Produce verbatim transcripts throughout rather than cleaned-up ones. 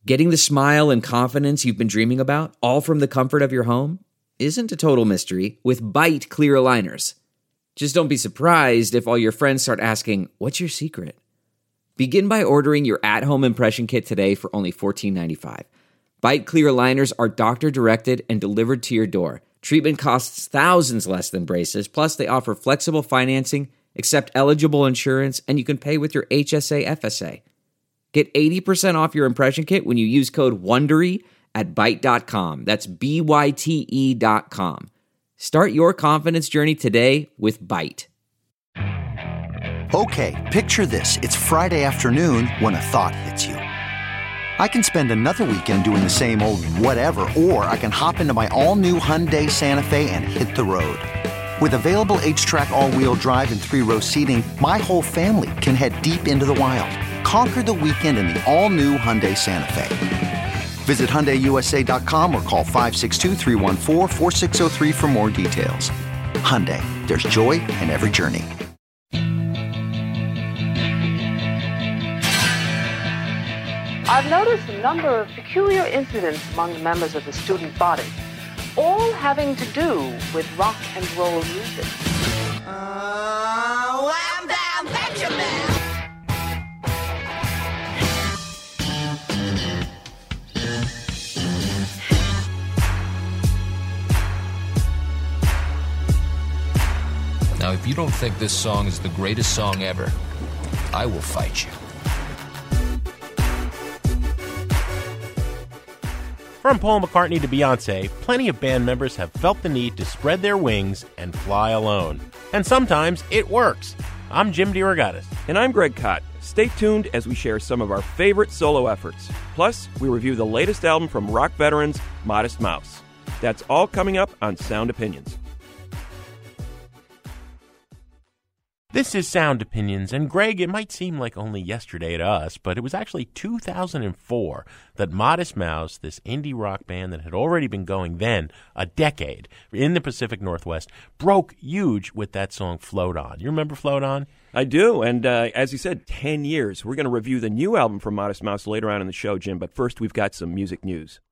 Getting the smile and confidence you've been dreaming about, all from the comfort of your home, isn't a total mystery with Byte clear aligners. Just don't be surprised if all your friends start asking, "What's your secret?" Begin by ordering your at-home impression kit today for only fourteen ninety-five. Byte clear aligners are doctor-directed and delivered to your door. Treatment costs thousands less than braces, plus they offer flexible financing, accept eligible insurance, and you can pay with your H S A F S A. Get eighty percent off your impression kit when you use code WONDERY at byte dot com. That's B Y T E dot com. Start your confidence journey today with Byte. Okay, picture this. It's Friday afternoon when a thought hits you. I can spend another weekend doing the same old whatever, or I can hop into my all-new Hyundai Santa Fe and hit the road. With available H-Track all-wheel drive and three-row seating, my whole family can head deep into the wild. Conquer the weekend in the all-new Hyundai Santa Fe. Visit Hyundai U S A dot com or call five six two, three one four, four six zero three for more details. Hyundai, there's joy in every journey. I've noticed a number of peculiar incidents among the members of the student body, all having to do with rock and roll music. Oh, I'm down, Benjamin! Now, if you don't think this song is the greatest song ever, I will fight you. From Paul McCartney to Beyoncé, plenty of band members have felt the need to spread their wings and fly alone. And sometimes it works. I'm Jim DeRogatis. And I'm Greg Kot. Stay tuned as we share some of our favorite solo efforts. Plus, we review the latest album from rock veterans, Modest Mouse. That's all coming up on Sound Opinions. This is Sound Opinions, and Greg, it might seem like only yesterday to us, but it was actually two thousand four that Modest Mouse, this indie rock band that had already been going then a decade in the Pacific Northwest, broke huge with that song Float On. You remember Float On? I do, and uh, as you said, ten years. We're going to review the new album from Modest Mouse later on in the show, Jim, but first we've got some music news.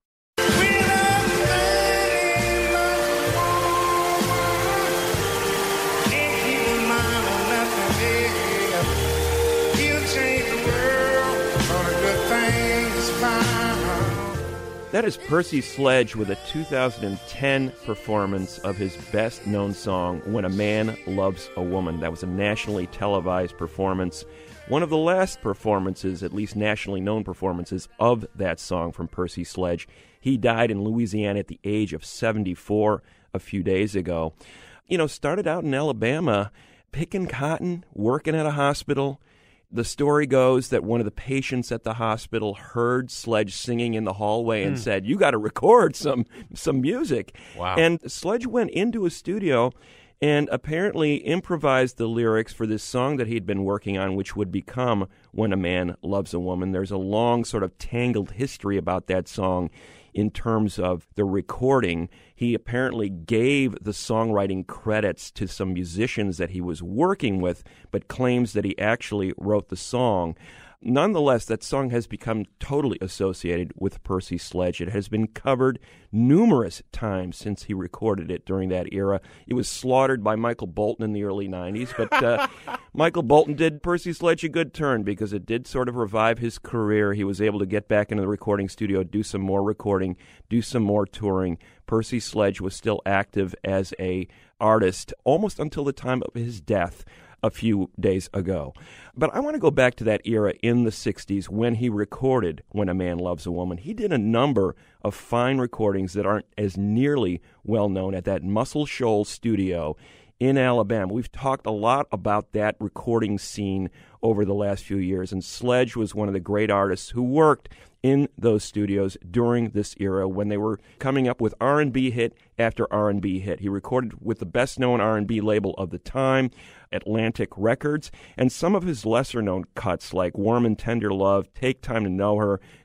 That is Percy Sledge with a two thousand ten performance of his best-known song, When a Man Loves a Woman. That was a nationally televised performance, one of the last performances, at least nationally known performances, of that song from Percy Sledge. He died in Louisiana at the age of seventy-four a few days ago. You know, started out in Alabama, picking cotton, working at a hospital. The story goes that one of the patients at the hospital heard Sledge singing in the hallway and mm. said, "You got to record some some music." Wow. And Sledge went into a studio and apparently improvised the lyrics for this song that he'd been working on, which would become When a Man Loves a Woman. There's a long sort of tangled history about that song in terms of the recording. He apparently gave the songwriting credits to some musicians that he was working with, but claims that he actually wrote the song. Nonetheless, that song has become totally associated with Percy Sledge. It has been covered numerous times since he recorded it during that era. It was slaughtered by Michael Bolton in the early nineties, but uh, Michael Bolton did Percy Sledge a good turn because it did sort of revive his career. He was able to get back into the recording studio, do some more recording, do some more touring. Percy Sledge was still active as a artist almost until the time of his death a few days ago. But I want to go back to that era in the sixties when he recorded When a Man Loves a Woman. He did a number of fine recordings that aren't as nearly well known at that Muscle Shoals studio in Alabama. We've talked a lot about that recording scene over the last few years, and Sledge was one of the great artists who worked in those studios during this era when they were coming up with R and B hit after R and B hit. He recorded with the best-known R and B label of the time, Atlantic Records, and some of his lesser-known cuts like Warm and Tender Love, Take Time to Know Her,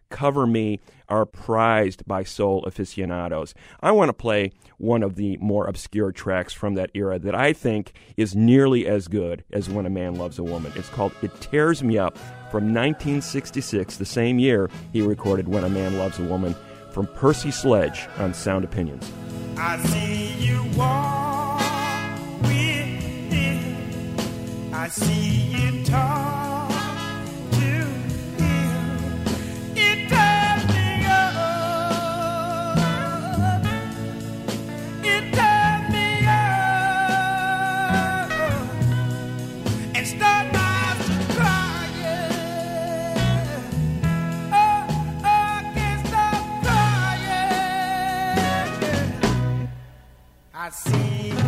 Cover Me are prized by soul aficionados. I want to play one of the more obscure tracks from that era that I think is nearly as good as When a Man Loves a Woman. It's called It Tears Me Up from nineteen sixty-six, the same year he recorded When a Man Loves a Woman, from Percy Sledge on Sound Opinions. I see you walk with him. I see you talk to him. It turns me up. It turns me up. And start my eyes to crying. Oh, oh, I can't stop crying. I see you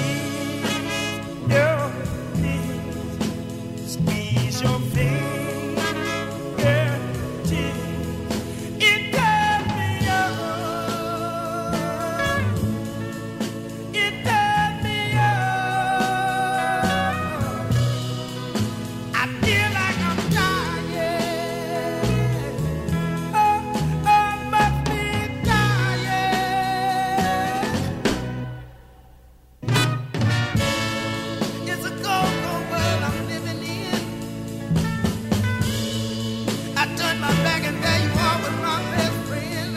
your lips, squeeze your fingertips. It turns me up. It turns me up. I feel like I'm dying. Oh, oh, must be dying. It's a go-go world I'm living in. I turn my back and there you are with my best friend.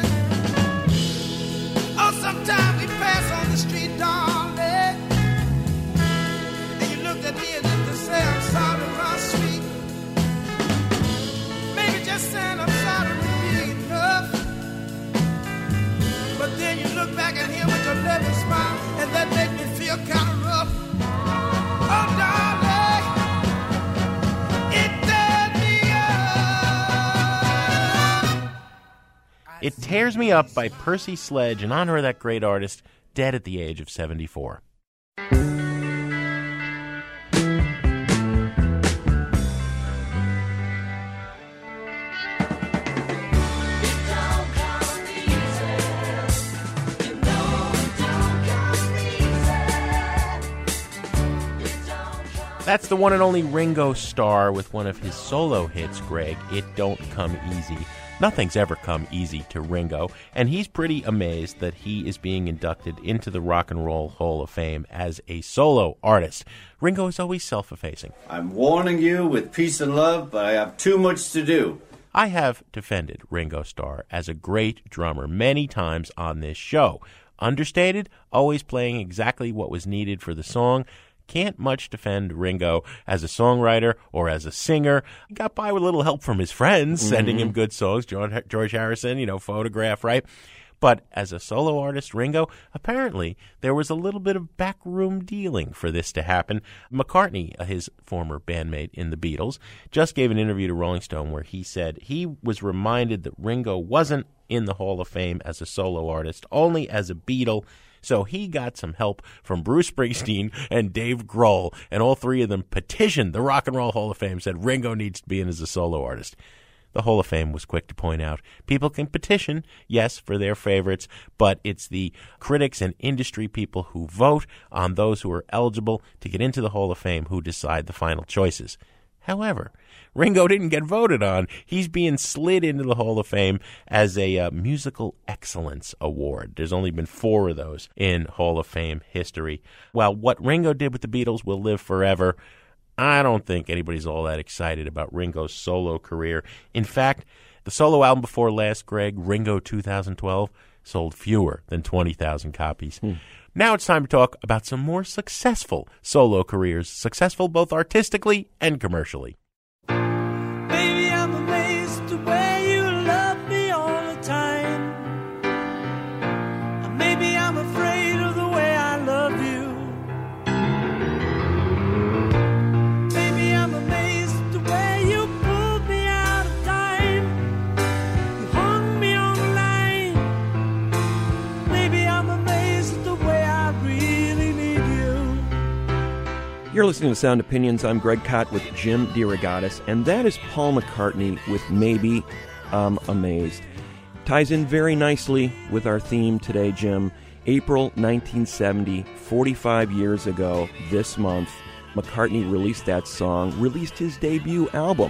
Oh, sometimes we pass on the street, darling, and you looked at me as if to say I'm sorry, my sweet. Maybe just saying I'm sorry would be enough. But then you look back at him with your loving smile, and that makes me feel kind of rough. Oh, darling, it turns me up. It Tears Me Up by Percy Sledge in honor of that great artist, dead at the age of seventy-four. That's the one and only Ringo Starr with one of his solo hits, Greg, It Don't Come Easy. Nothing's ever come easy to Ringo, and he's pretty amazed that he is being inducted into the Rock and Roll Hall of Fame as a solo artist. Ringo is always self-effacing. I'm warning you with peace and love, but I have too much to do. I have defended Ringo Starr as a great drummer many times on this show. Understated, always playing exactly what was needed for the song. Can't much defend Ringo as a songwriter or as a singer. He got by with a little help from his friends, mm-hmm. sending him good songs. George, George Harrison, you know, Photograph, right? But as a solo artist, Ringo, apparently there was a little bit of backroom dealing for this to happen. McCartney, his former bandmate in the Beatles, just gave an interview to Rolling Stone where he said he was reminded that Ringo wasn't in the Hall of Fame as a solo artist, only as a Beatle. So he got some help from Bruce Springsteen and Dave Grohl, and all three of them petitioned the Rock and Roll Hall of Fame, said Ringo needs to be in as a solo artist. The Hall of Fame was quick to point out people can petition, yes, for their favorites, but it's the critics and industry people who vote on those who are eligible to get into the Hall of Fame who decide the final choices. However, Ringo didn't get voted on. He's being slid into the Hall of Fame as a uh, musical excellence award. There's only been four of those in Hall of Fame history. While what Ringo did with the Beatles will live forever, I don't think anybody's all that excited about Ringo's solo career. In fact, the solo album before last, Greg, Ringo two thousand twelve, sold fewer than twenty thousand copies. Hmm. Now it's time to talk about some more successful solo careers, successful both artistically and commercially. Baby, I'm amazed the way you love me all the time. Maybe I'm afraid of the way I love you. Baby, I'm amazed the way you pulled me out of time. You hung me on the line. Baby, I'm amazed at the way I really need you. You're listening to Sound Opinions. I'm Greg Kot with Jim DeRogatis, and that is Paul McCartney with Maybe I'm Amazed. Ties in very nicely with our theme today, Jim. April nineteen seventy, forty-five years ago this month, McCartney released that song, released his debut album.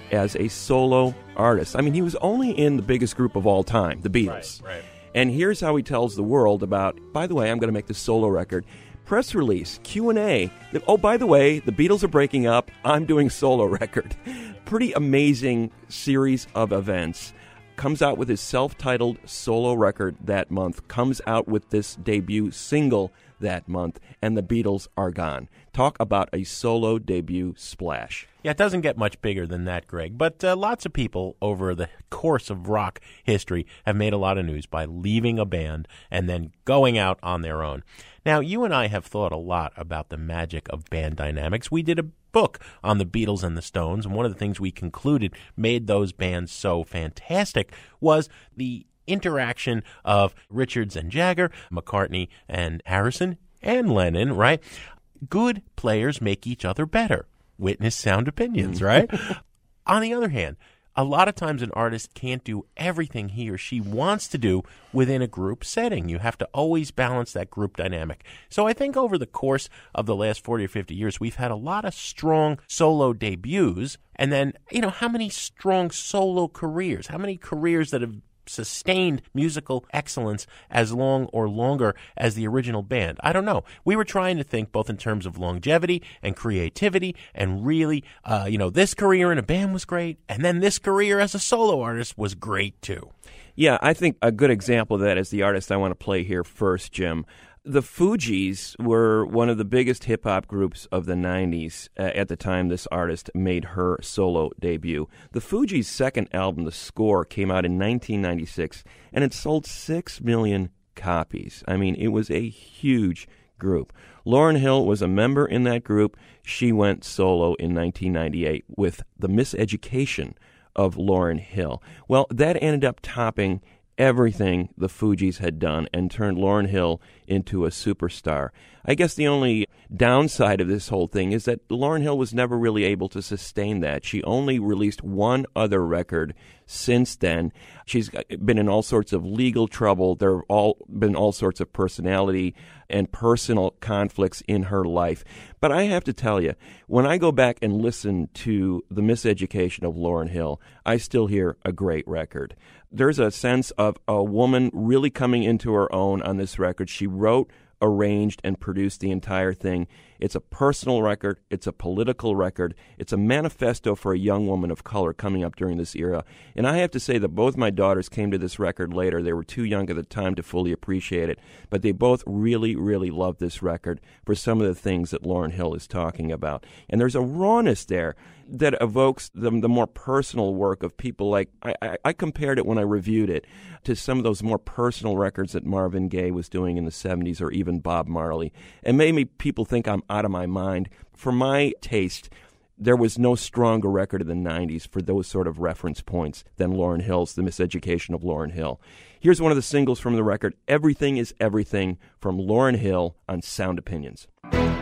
as a solo artist. I mean, he was only in the biggest group of all time, the Beatles. Right, right. And here's how he tells the world about, by the way, I'm going to make this solo record. Press release, Q and A. Oh, by the way, the Beatles are breaking up. I'm doing solo record. Pretty amazing series of events. Comes out with his self-titled solo record that month. Comes out with this debut single that month. And the Beatles are gone. Talk about a solo debut splash. Yeah, it doesn't get much bigger than that, Greg. But uh, lots of people over the course of rock history have made a lot of news by leaving a band and then going out on their own. Now, you and I have thought a lot about the magic of band dynamics. We did a book on the Beatles and the Stones, and one of the things we concluded made those bands so fantastic was the interaction of Richards and Jagger, McCartney and Harrison, and Lennon, right? Good players make each other better. Witness Sound Opinions, right? On the other hand, a lot of times an artist can't do everything he or she wants to do within a group setting. You have to always balance that group dynamic. So I think over the course of the last forty or fifty years, we've had a lot of strong solo debuts. And then, you know, how many strong solo careers? How many careers that have sustained musical excellence as long or longer as the original band? I don't know. We were trying to think both in terms of longevity and creativity, and really, uh, you know, this career in a band was great, and then this career as a solo artist was great too. Yeah, I think a good example of that is the artist I want to play here first, Jim. The Fugees were one of the biggest hip-hop groups of the nineties uh, at the time this artist made her solo debut. The Fugees' second album, The Score, came out in nineteen ninety-six, and it sold six million copies. I mean, it was a huge group. Lauryn Hill was a member in that group. She went solo in nineteen ninety-eight with The Miseducation of Lauryn Hill. Well, that ended up topping everything the Fugees had done and turned Lauryn Hill into a superstar. I guess the only downside of this whole thing is that Lauryn Hill was never really able to sustain that. She only released one other record since then. She's been in all sorts of legal trouble. There have all been all sorts of personality and personal conflicts in her life. But I have to tell you, when I go back and listen to The Miseducation of Lauryn Hill, I still hear a great record. There's a sense of a woman really coming into her own on this record. She wrote, arranged, and produced the entire thing. It's a personal record. It's a political record. It's a manifesto for a young woman of color coming up during this era. And I have to say that both my daughters came to this record later. They were too young at the time to fully appreciate it. But they both really, really loved this record for some of the things that Lauryn Hill is talking about. And there's a rawness there that evokes the, the more personal work of people like, I, I, I compared it when I reviewed it to some of those more personal records that Marvin Gaye was doing in the seventies, or even Bob Marley. And maybe people think I'm out of my mind. For my taste, there was no stronger record in the nineties for those sort of reference points than Lauryn Hill's The Miseducation of Lauryn Hill. Here's one of the singles from the record, Everything is Everything, from Lauryn Hill on Sound Opinions. Yo,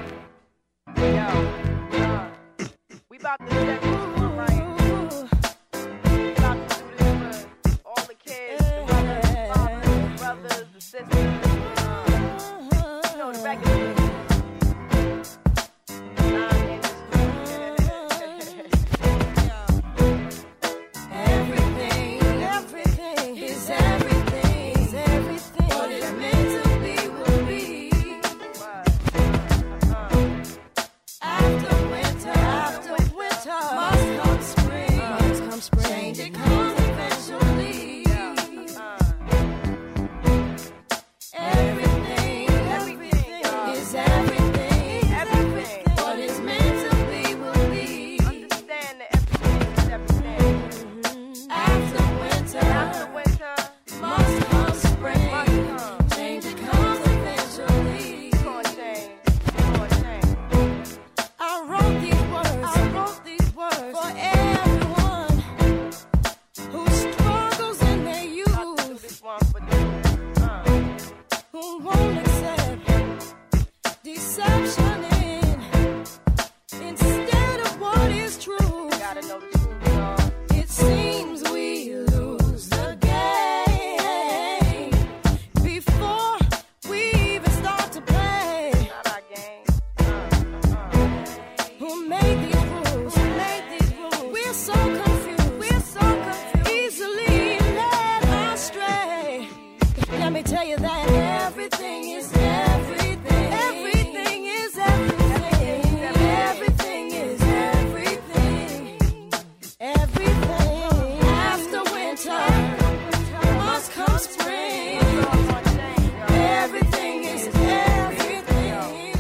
uh, we about to set this one right. We about to do this for all the kids, the mothers, the fathers, the brothers, the sisters. Uh, you know, the record. tell you that everything is everything. Everything is everything. Everything is everything. Everything. After winter must come spring. Everything is everything.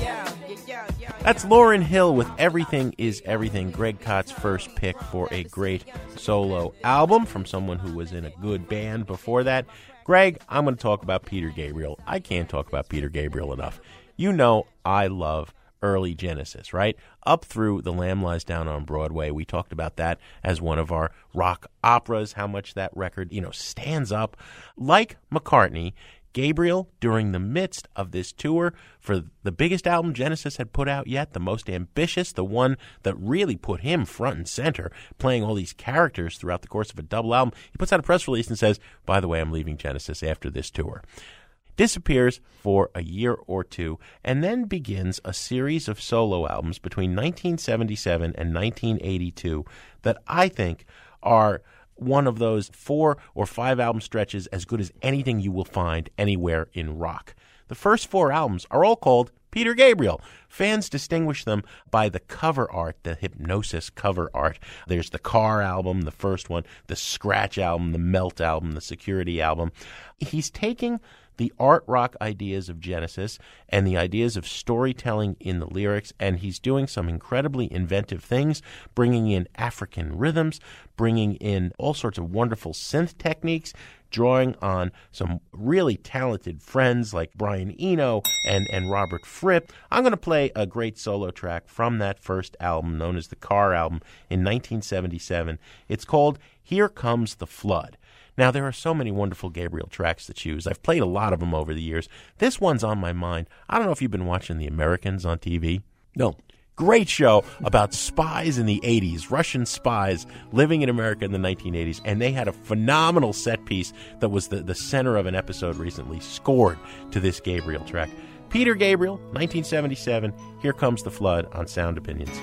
That's Lauryn Hill with Everything is Everything, Greg Kott's first pick for a great solo album from someone who was in a good band before that. Greg, I'm going to talk about Peter Gabriel. I can't talk about Peter Gabriel enough. You know I love early Genesis, right? Up through The Lamb Lies Down on Broadway. We talked about that as one of our rock operas, how much that record, you know, stands up. Like McCartney, Gabriel, during the midst of this tour for the biggest album Genesis had put out yet, the most ambitious, the one that really put him front and center, playing all these characters throughout the course of a double album, he puts out a press release and says, by the way, I'm leaving Genesis after this tour. Disappears for a year or two, and then begins a series of solo albums between nineteen seventy-seven and nineteen eighty-two that I think are one of those four or five album stretches as good as anything you will find anywhere in rock. The first four albums are all called Peter Gabriel. Fans distinguish them by the cover art, the Hypnosis cover art. There's the Car album, the first one, the Scratch album, the Melt album, the Security album. He's taking the art rock ideas of Genesis and the ideas of storytelling in the lyrics, and he's doing some incredibly inventive things, bringing in African rhythms, bringing in all sorts of wonderful synth techniques, drawing on some really talented friends like Brian Eno and, and Robert Fripp. I'm going to play a great solo track from that first album known as the Car album in nineteen seventy-seven. It's called Here Comes the Flood. Now, there are so many wonderful Gabriel tracks to choose. I've played a lot of them over the years. This one's on my mind. I don't know if you've been watching The Americans on T V. No. Great show about spies in the eighties, Russian spies living in America in the nineteen eighties, and they had a phenomenal set piece that was the, the center of an episode recently, scored to this Gabriel track. Peter Gabriel, nineteen seventy-seven, Here Comes the Flood on Sound Opinions.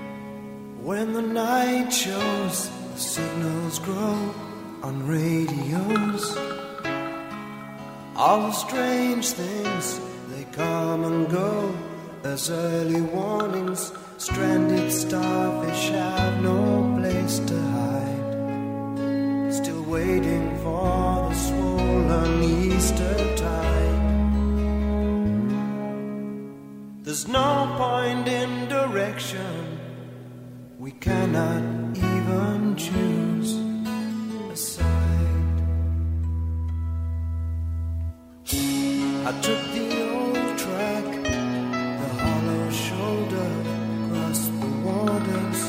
When the night shows, the signals grow on radios. All the strange things, they come and go as early warnings. Stranded starfish have no place to hide, still waiting for the swollen Easter tide. There's no point in direction, we cannot even choose a side. I took the old track, the hollow shoulder, across the waters.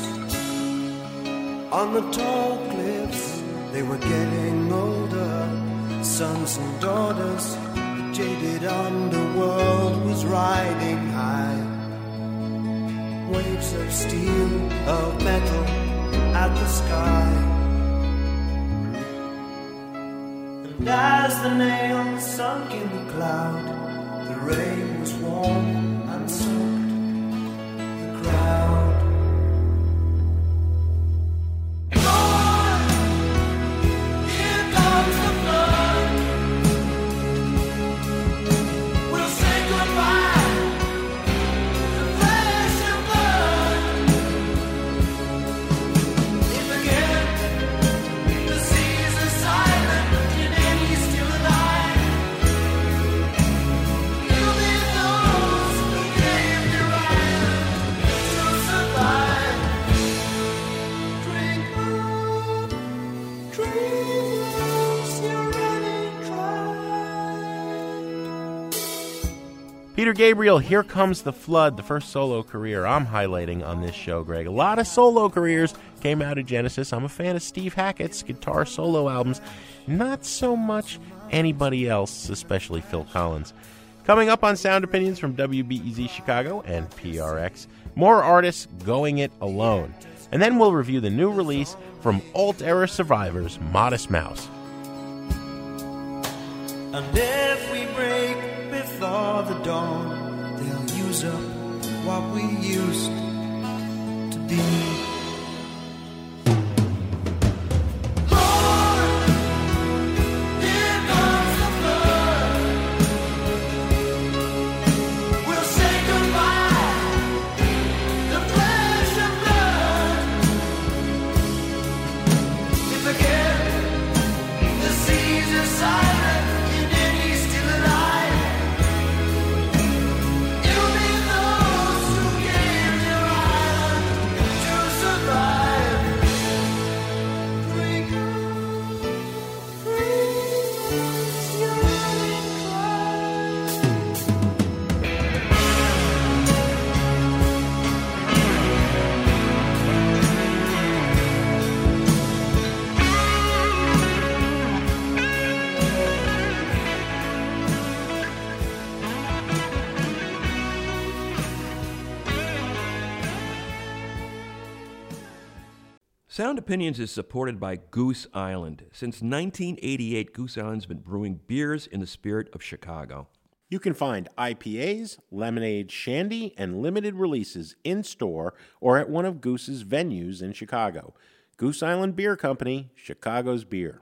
On the tall cliffs, they were getting older, sons and daughters. The jaded underworld was riding high. Waves of steel, of metal, at the sky. And as the nails sunk in the cloud, the rain was warm and soaked the crowd. Peter Gabriel, Here Comes the Flood, the first solo career I'm highlighting on this show, Greg. A lot of solo careers came out of Genesis. I'm a fan of Steve Hackett's guitar solo albums. Not so much anybody else, especially Phil Collins. Coming up on Sound Opinions from W B E Z Chicago and P R X, more artists going it alone. And then we'll review the new release from alt-era survivors, Modest Mouse. And if we break before the dawn, they'll use up what we used to be. Lord, here comes the flood. Sound Opinions is supported by Goose Island. Since nineteen eighty-eight, Goose Island's been brewing beers in the spirit of Chicago. You can find I P As, lemonade, shandy, and limited releases in-store or at one of Goose's venues in Chicago. Goose Island Beer Company, Chicago's beer.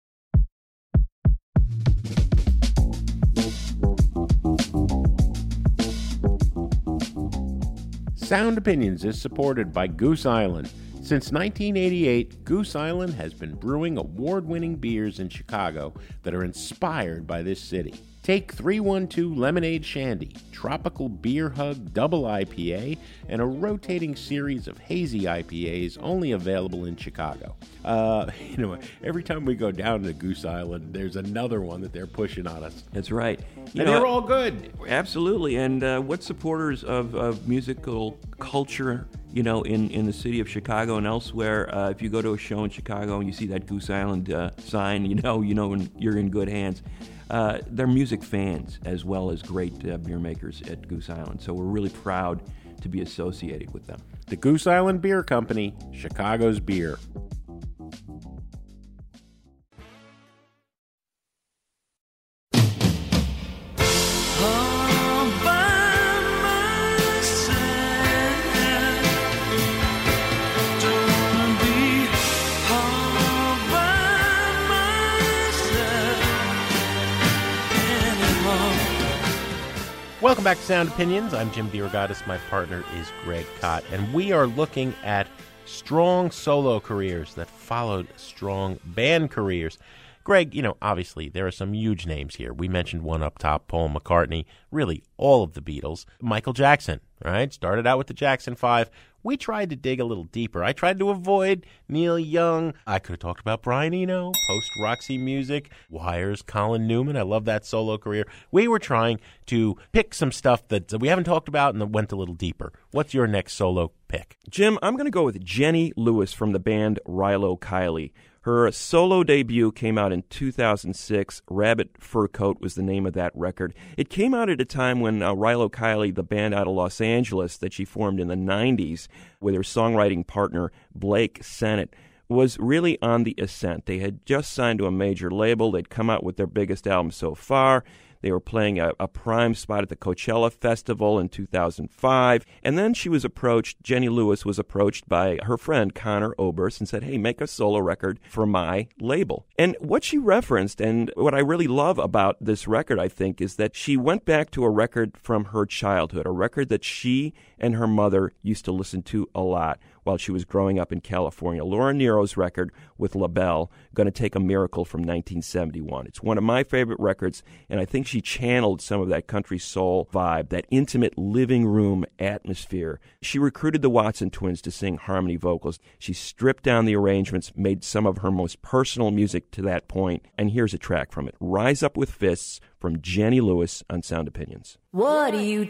Sound Opinions is supported by Goose Island. Since nineteen eighty-eight, Goose Island has been brewing award-winning beers in Chicago that are inspired by this city. Take three one two Lemonade Shandy, Tropical Beer Hug Double I P A, and a rotating series of hazy I P As only available in Chicago. Uh, you know, every time we go down to Goose Island, there's another one that they're pushing on us. That's right. You and know, they're all good. Absolutely. And uh, what supporters of, of musical culture, you know, in, in the city of Chicago and elsewhere, uh, if you go to a show in Chicago and you see that Goose Island uh, sign, you know, you know you're in good hands. Uh, they're music fans as well as great uh, beer makers at Goose Island. So we're really proud to be associated with them. The Goose Island Beer Company, Chicago's beer. Welcome back to Sound Opinions. I'm Jim DeRogatis. My partner is Greg Kot, and we are looking at strong solo careers that followed strong band careers. Greg, you know, obviously there are some huge names here. We mentioned one up top, Paul McCartney, really all of the Beatles. Michael Jackson, right? Started out with the Jackson Five. We tried to dig a little deeper. I tried to avoid Neil Young. I could have talked about Brian Eno, post-Roxy Music, Wire's Colin Newman. I love that solo career. We were trying to pick some stuff that we haven't talked about and that went a little deeper. What's your next solo pick? Jim, I'm going to go with Jenny Lewis from the band Rilo Kiley. Her solo debut came out in two thousand six. Rabbit Fur Coat was the name of that record. It came out at a time when uh, Rilo Kiley, the band out of Los Angeles that she formed in the nineties with her songwriting partner Blake Sennett, was really on the ascent. They had just signed to a major label. They'd come out with their biggest album so far. They were playing a, a prime spot at the Coachella Festival in two thousand five. And then she was approached, Jenny Lewis was approached by her friend Conor Oberst and said, hey, make a solo record for my label. And what she referenced, and what I really love about this record, I think, is that she went back to a record from her childhood, a record that she and her mother used to listen to a lot while she was growing up in California. Laura Nyro's record with LaBelle, Gonna Take a Miracle from nineteen seventy-one. It's one of my favorite records, and I think she channeled some of that country soul vibe, that intimate living room atmosphere. She recruited the Watson twins to sing harmony vocals. She stripped down the arrangements, made some of her most personal music to that point, and here's a track from it. Rise Up With Fists from Jenny Lewis on Sound Opinions. What are you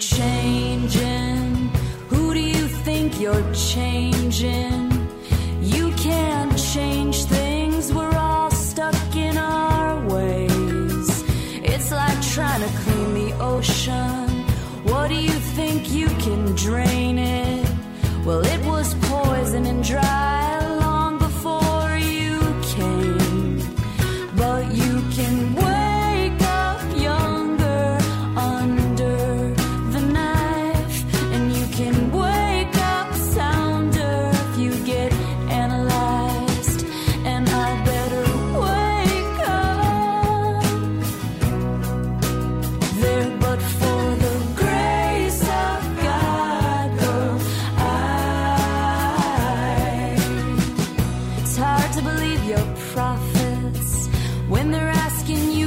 changing? Who do you think you're changing? You can't change things, we're all stuck in our ways. It's like trying to clean the ocean. What do you think you can drain it? Well, it was poison and dry long before you came. But you can wake up younger under the knife, and you can wake up sounder if you get analyzed. And I better wake up there, but for the grace of God, girl, I, it's hard to believe your prophets when they're asking you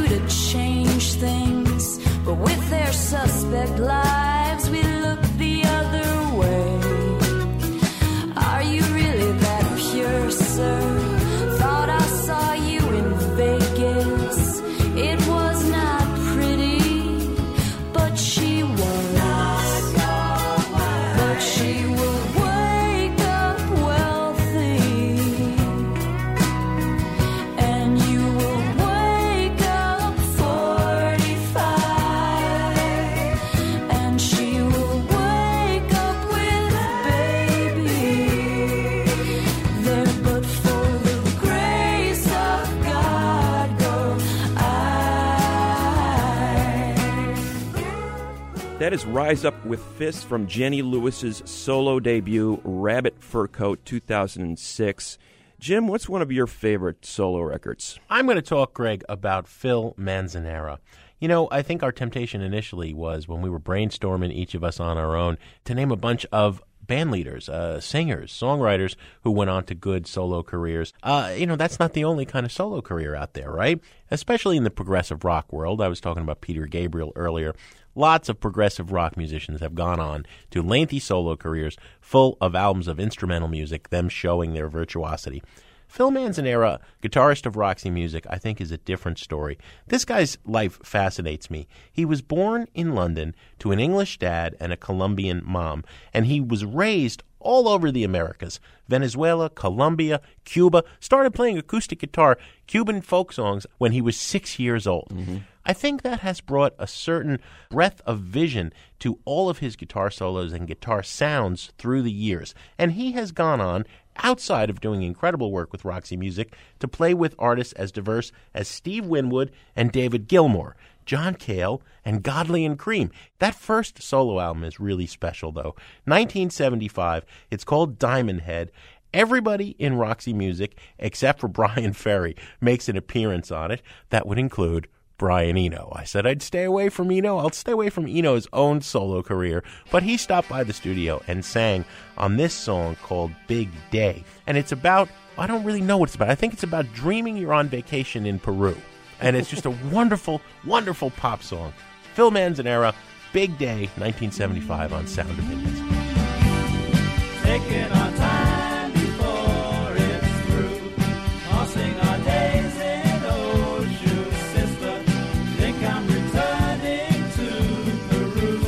That is Rise Up with Fists from Jenny Lewis's solo debut, Rabbit Fur Coat, two thousand six. Jim, what's one of your favorite solo records? I'm going to talk, Greg, about Phil Manzanera. You know, I think our temptation initially was, when we were brainstorming, each of us on our own, to name a bunch of band leaders, uh, singers, songwriters who went on to good solo careers. Uh, you know, that's not the only kind of solo career out there, right? Especially in the progressive rock world. I was talking about Peter Gabriel earlier. Lots of progressive rock musicians have gone on to lengthy solo careers full of albums of instrumental music, them showing their virtuosity. Phil Manzanera, guitarist of Roxy Music, I think is a different story. This guy's life fascinates me. He was born in London to an English dad and a Colombian mom, and he was raised all over the Americas, Venezuela, Colombia, Cuba, started playing acoustic guitar, Cuban folk songs when he was six years old. Mm-hmm. I think that has brought a certain breadth of vision to all of his guitar solos and guitar sounds through the years. And he has gone on, outside of doing incredible work with Roxy Music, to play with artists as diverse as Steve Winwood and David Gilmour, John Cale, and Godley and Cream. That first solo album is really special, though. nineteen seventy-five. It's called Diamond Head. Everybody in Roxy Music, except for Brian Ferry, makes an appearance on it. That would include Brian Eno. I said I'd stay away from Eno. I'll stay away from Eno's own solo career. But he stopped by the studio and sang on this song called Big Day. And it's about, I don't really know what it's about. I think it's about dreaming you're on vacation in Peru. And it's just a wonderful, wonderful pop song. Phil Manzanera, Big Day, nineteen seventy-five on Sound Opinions. Taking our time before it's through, tossing our days in old shoes, sister. Think I'm returning to Peru.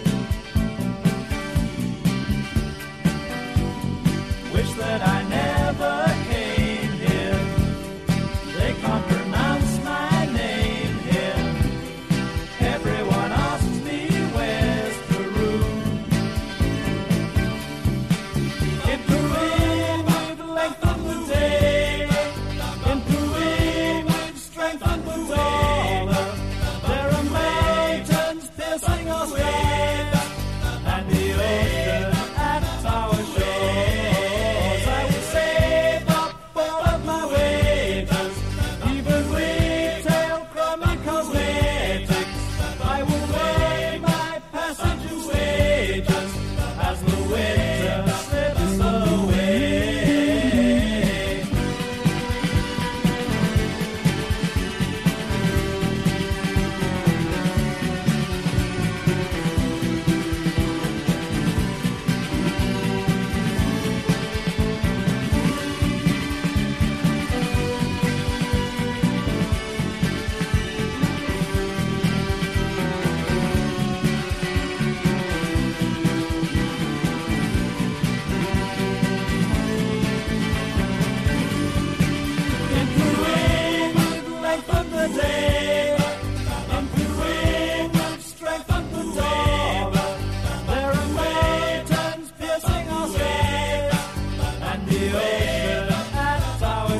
Wish that I never came here. They can't pronounce my name here. Everyone asks me where's Peru. In Peru, with the length of the day. In Peru, with strength of the dollar. There are mountains piercing our skies, and the ocean at our shores. I will save up all of my wages, even retail crummy cosmetics. I will pay my passenger wages as the winter slips away. In Peru, with the length of the day. In Peru, with strength of the dollar. There are mountains piercing our skies, and the ocean at our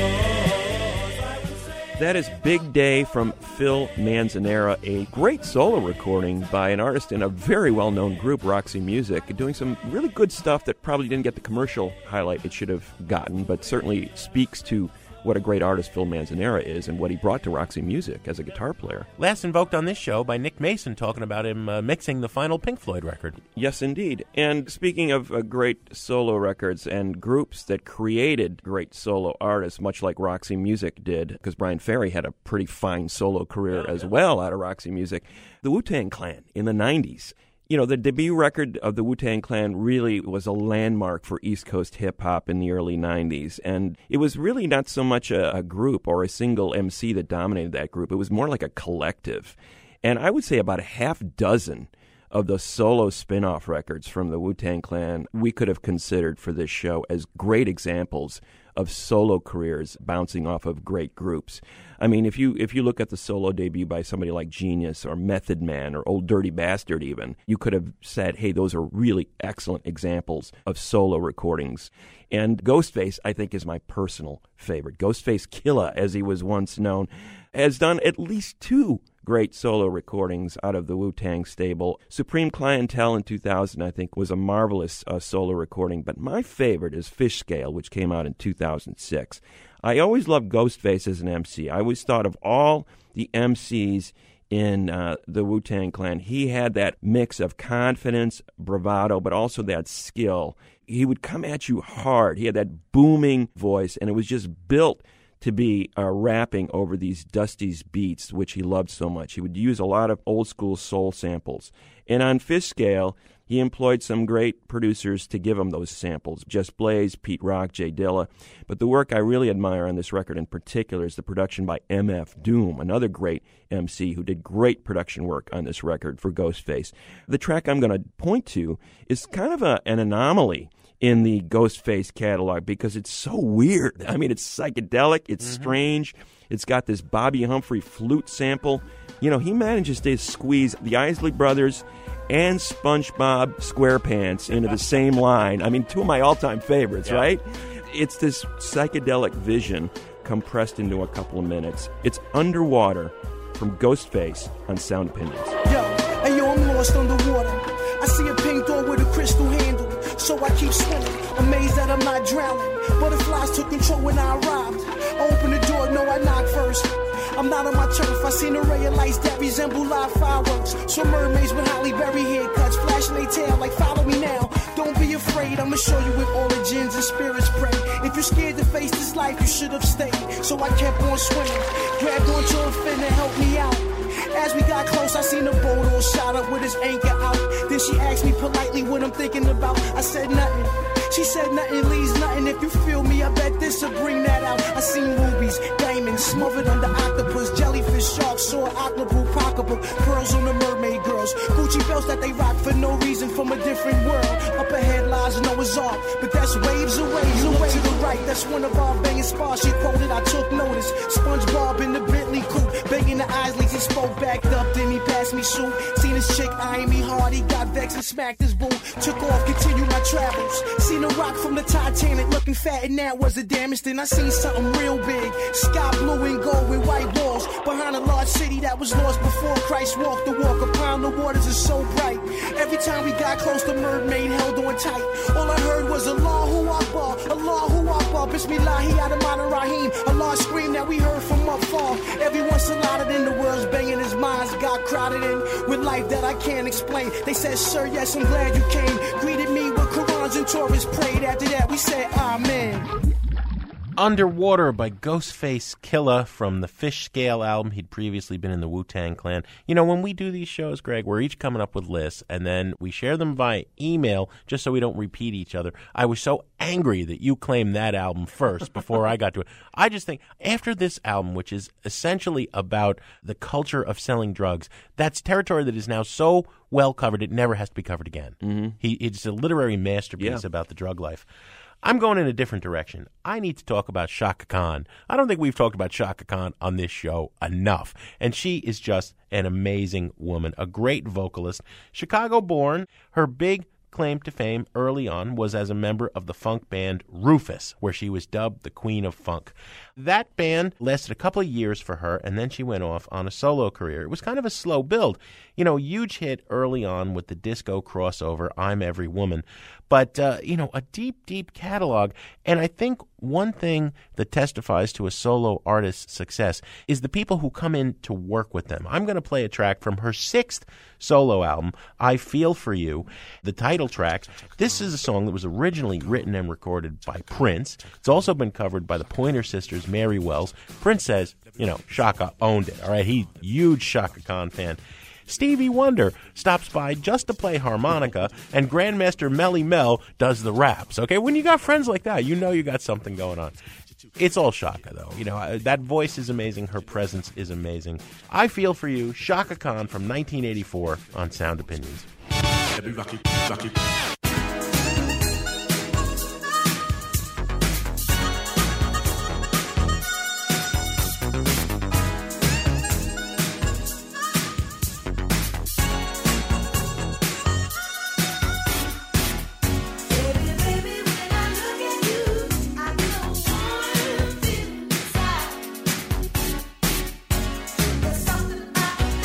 shores. That is Big Day from Phil Manzanera, a great solo recording by an artist in a very well-known group, Roxy Music, doing some really good stuff that probably didn't get the commercial highlight it should have gotten, but certainly speaks to what a great artist Phil Manzanera is and what he brought to Roxy Music as a guitar player. Last invoked on this show by Nick Mason, talking about him uh, mixing the final Pink Floyd record. Yes, indeed. And speaking of uh, great solo records and groups that created great solo artists, much like Roxy Music did, because Brian Ferry had a pretty fine solo career as well out of Roxy Music, the Wu-Tang Clan in the nineties. You know, the debut record of the Wu-Tang Clan really was a landmark for East Coast hip-hop in the early nineties. And it was really not so much a, a group or a single M C that dominated that group. It was more like a collective. And I would say about a half dozen of the solo spin-off records from the Wu-Tang Clan we could have considered for this show as great examples of solo careers bouncing off of great groups. I mean, if you if you look at the solo debut by somebody like Genius or Method Man or Old Dirty Bastard even, you could have said, hey, those are really excellent examples of solo recordings. And Ghostface, I think, is my personal favorite. Ghostface Killah, as he was once known, has done at least two great solo recordings out of the Wu-Tang stable. Supreme Clientele in two thousand, I think, was a marvelous uh, solo recording, but my favorite is Fish Scale, which came out in two thousand six. I always loved Ghostface as an M C. I always thought of all the M Cs in uh, the Wu-Tang Clan, he had that mix of confidence, bravado, but also that skill. He would come at you hard. He had that booming voice, and it was just built to be uh, rapping over these Dusty's beats, which he loved so much. He would use a lot of old-school soul samples. And on Fish Scale, he employed some great producers to give him those samples, Just Blaze, Pete Rock, Jay Dilla. But the work I really admire on this record in particular is the production by M F Doom, another great M C who did great production work on this record for Ghostface. The track I'm going to point to is kind of a, an anomaly in the Ghostface catalog because it's so weird. I mean, it's psychedelic, it's mm-hmm. strange. It's got this Bobby Humphrey flute sample. You know, he manages to squeeze the Isley Brothers and SpongeBob SquarePants into the same line. I mean, two of my all-time favorites, yeah. right? It's this psychedelic vision compressed into a couple of minutes. It's Underwater from Ghostface on Sound Opinions. Yo, hey yo, I'm lost underwater. I see a pink door with a crystal handle, so I keep swimming, amazed that I'm not drowning. Butterflies took control when I arrived. I open the door, no, I knock first. I'm not on my turf. I seen a ray of lights that resemble live fireworks. Some mermaids with Halle Berry haircuts, flashing their tail like follow me now. Don't be afraid, I'ma show you where origins and spirits pray. If you're scared to face this life, you should have stayed. So I kept on swimming, grabbed onto a fin to help me out. As we got close, I seen a boat all shot up with his anchor out. Then she asked me politely what I'm thinking about. I said nothing. She said nothing leaves nothing. If you feel me, I bet this'll bring that out. I seen rubies, diamonds, smothered under octopus, jellyfish, sharks, saw octopus, pocketbook, pearls on the mermaid girls, Gucci belts that they rock for no reason from a different world. Up ahead lies Noah's Ark, but that's waves away. You look to the right, that's one of our banging spots. She quoted, I took notice. SpongeBob in the Bentley coupe, banging the Isleys. He spoke backed up, then he passed me suit. Seen his chick eyeing me hard, he got vexed and smacked his boo. Took off, continued my travels. Seen a rock from the Titanic looking fat, and that was the damage. Then I seen something real big, sky blue and gold with white walls, behind a large city that was lost before Christ walked the walk. Upon the waters is so bright. Every time we got close, the mermaid held on tight. All I heard was Allahu Akbar, Allahu Akbar, Bismillahi Adamana Rahim. Allah scream that we heard from afar. Everyone's saladed in the world's banging, his minds got crowded in with life that I can't explain. They said, sir, yes, I'm glad you came. Greeted me with Qurans and Torahs, prayed. After that, we said, amen. Underwater by Ghostface Killah from the Fish Scale album. He'd previously been in the Wu-Tang Clan. You know, when we do these shows, Greg, we're each coming up with lists, and then we share them via email just so we don't repeat each other. I was so angry that you claimed that album first before I got to it. I just think after this album, which is essentially about the culture of selling drugs, that's territory that is now so well covered it never has to be covered again. Mm-hmm. He, it's a literary masterpiece yeah. about the drug life. I'm going in a different direction. I need to talk about Chaka Khan. I don't think we've talked about Chaka Khan on this show enough. And she is just an amazing woman, a great vocalist. Chicago-born, her big claim to fame early on was as a member of the funk band Rufus, where she was dubbed the Queen of Funk. That band lasted a couple of years for her, and then she went off on a solo career. It was kind of a slow build. You know, huge hit early on with the disco crossover, I'm Every Woman. But, uh, you know, a deep, deep catalog. And I think one thing that testifies to a solo artist's success is the people who come in to work with them. I'm going to play a track from her sixth solo album, I Feel For You, the title track. This is a song that was originally written and recorded by Prince. It's also been covered by the Pointer Sisters, Mary Wells. Prince says, you know, Chaka owned it, all right? He's a huge Chaka Khan fan. Stevie Wonder stops by just to play harmonica, and Grandmaster Melly Mel does the raps, okay? When you got friends like that, you know you got something going on. It's all Chaka, though. You know, that voice is amazing. Her presence is amazing. I Feel For You, Chaka Khan from nineteen eighty-four on Sound Opinions. Rocky, rocky. Something about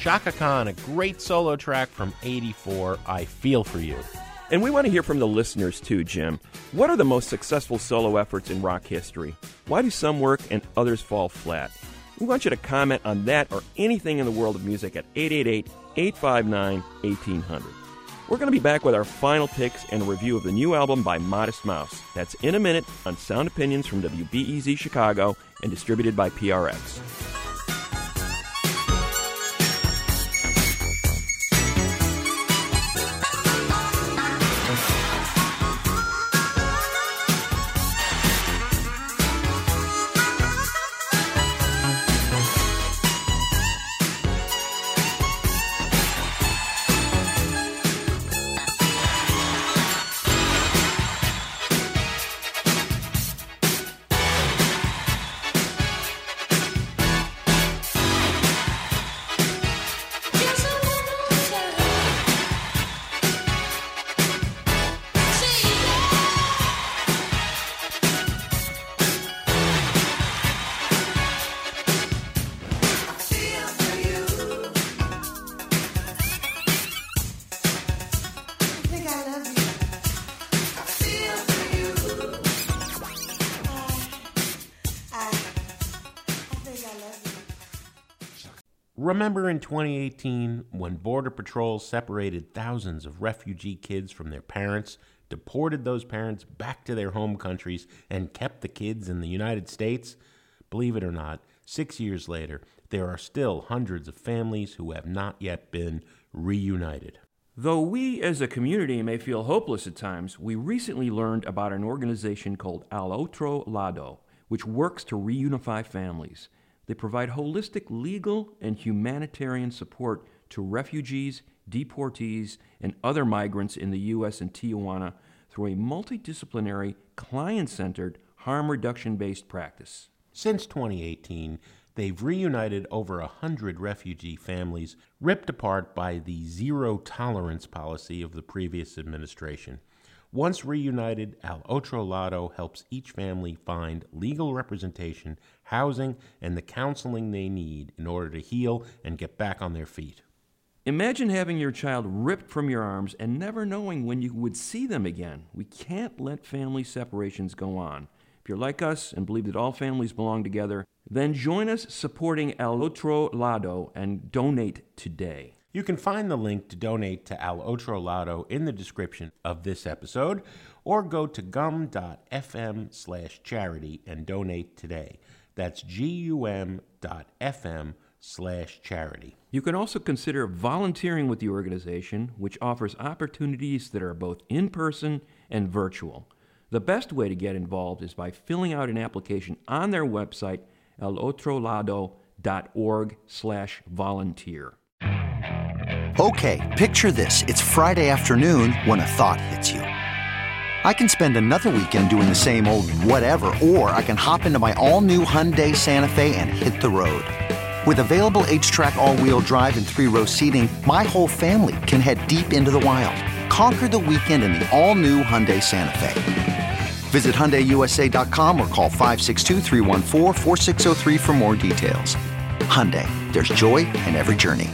Chaka Khan, a great solo track from eighty-four, I Feel For You. And we want to hear from the listeners too, Jim. What are the most successful solo efforts in rock history? Why do some work and others fall flat? We want you to comment on that or anything in the world of music at eight eight eight, eight five nine, one eight zero zero. We're going to be back with our final picks and a review of the new album by Modest Mouse. That's in a minute on Sound Opinions from W B E Z Chicago and distributed by P R X. Remember in twenty eighteen when Border Patrol separated thousands of refugee kids from their parents, deported those parents back to their home countries, and kept the kids in the United States? Believe it or not, six years later, there are still hundreds of families who have not yet been reunited. Though we as a community may feel hopeless at times, we recently learned about an organization called Al Otro Lado, which works to reunify families. They provide holistic legal and humanitarian support to refugees, deportees, and other migrants in the U S and Tijuana through a multidisciplinary, client-centered, harm reduction-based practice. Since twenty eighteen, they've reunited over a hundred refugee families ripped apart by the zero-tolerance policy of the previous administration. Once reunited, Al Otro Lado helps each family find legal representation, housing, and the counseling they need in order to heal and get back on their feet. Imagine having your child ripped from your arms and never knowing when you would see them again. We can't let family separations go on. If you're like us and believe that all families belong together, then join us supporting Al Otro Lado and donate today. You can find the link to donate to Al Otro Lado in the description of this episode, or go to gum.fm slash charity and donate today. That's gum.fm slash charity. You can also consider volunteering with the organization, which offers opportunities that are both in-person and virtual. The best way to get involved is by filling out an application on their website, alotrolado.org slash volunteer. Okay, picture this. It's Friday afternoon when a thought hits you. I can spend another weekend doing the same old whatever, or I can hop into my all-new Hyundai Santa Fe and hit the road. With available H-Track all-wheel drive and three-row seating, my whole family can head deep into the wild. Conquer the weekend in the all-new Hyundai Santa Fe. Visit Hyundai U S A dot com or call five six two, three one four, four six zero three for more details. Hyundai, there's joy in every journey.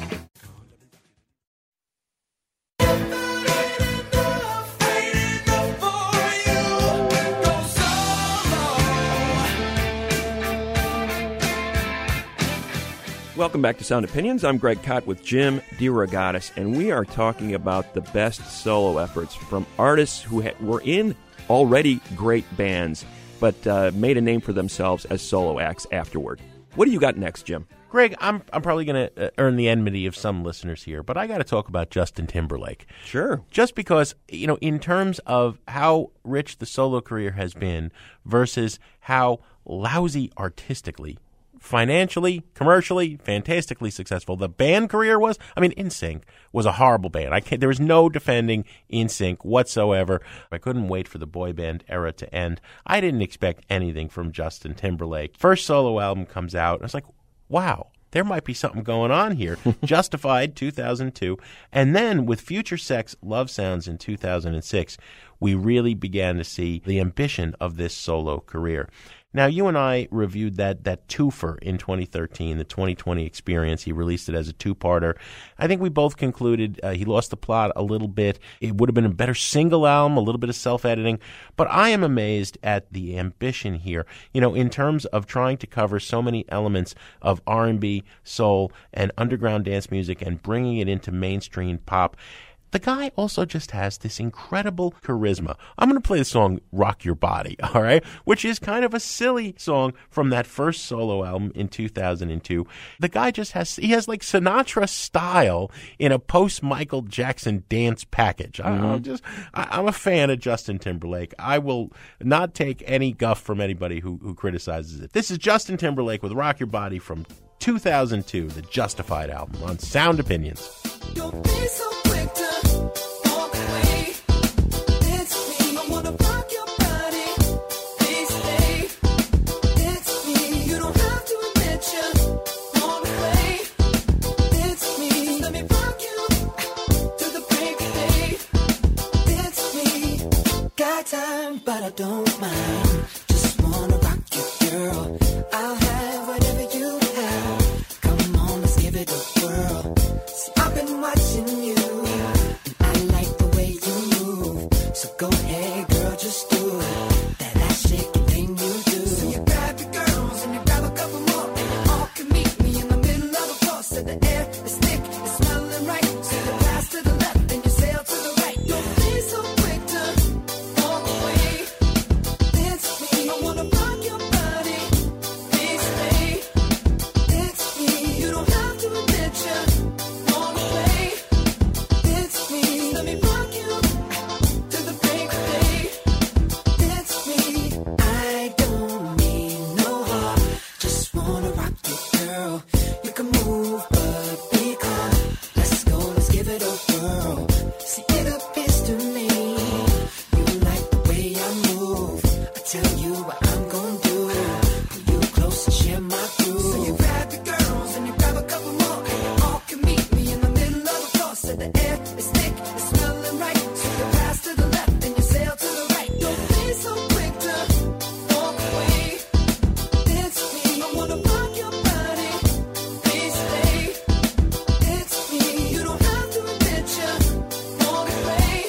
Welcome back to Sound Opinions. I'm Greg Kot with Jim DeRogatis, and we are talking about the best solo efforts from artists who ha- were in already great bands, but uh, made a name for themselves as solo acts afterward. What do you got next, Jim? Greg, I'm I'm probably going to uh, earn the enmity of some listeners here, but I got to talk about Justin Timberlake. Sure. Just because, you know, in terms of how rich the solo career has been versus how lousy artistically, financially, commercially, fantastically successful the band career was. I mean, N Sync was a horrible band. I can't, there was no defending N Sync whatsoever. I couldn't wait for the boy band era to end. I didn't expect anything from Justin Timberlake. First solo album comes out. I was like, wow, there might be something going on here. Justified, two thousand two. And then with Future Sex Love Sounds in two thousand six, we really began to see the ambition of this solo career. Now, you and I reviewed that that twofer in twenty thirteen, the twenty twenty Experience. He released it as a two-parter. I think we both concluded uh, he lost the plot a little bit. It would have been a better single album, a little bit of self-editing. But I am amazed at the ambition here, you know, in terms of trying to cover so many elements of R and B, soul, and underground dance music and bringing it into mainstream pop. The guy also just has this incredible charisma. I'm going to play the song Rock Your Body, all right, which is kind of a silly song from that first solo album in two thousand two. The guy just has, he has like Sinatra style in a post-Michael Jackson dance package. I, Mm-hmm. I'm just, I, I'm a fan of Justin Timberlake. I will not take any guff from anybody who, who criticizes it. This is Justin Timberlake with Rock Your Body from two thousand two, the Justified album on Sound Opinions. Don't be so quick to walk away. It's me. I wanna rock your body. Please stay. It's me. You don't have to admit you want to play. It's me. Just let me rock you to the break of day. It's me. Got time, but I don't mind. Just wanna rock you, girl. I'll have whatever you have. Come on, let's give it a whirl. See, I've been watching you, and I like the way you move. So go ahead, girl, just do it. That ass shaking thing you do. So you grab your girls and you grab a couple more, and you all can meet me in the middle of the floor. So the air is thick, it's smelling right. So you pass to the left and you sail to the right. Don't be so quick to walk away. It's me. I wanna rock your body. Please stay. It's me. You don't have to admit you wanna play. It's me. Let me rock you to the break of day. It's me. I don't mean no harm. Just wanna rock you, girl. You can move, but be calm. Let's go, let's give it a whirl. See, it appears to me you like the way I move. I tell you what I'm gonna do. Pull you close and share my groove. So you grab your girls and you grab a couple more, and you all can meet me in the middle of the floor. So the air is thick, it's smelling right. So you pass to the left and you sail to the right. Don't be so quick to walk away. It's me. I wanna rock your body. Please stay. It's me. You don't have to admit you wanna play.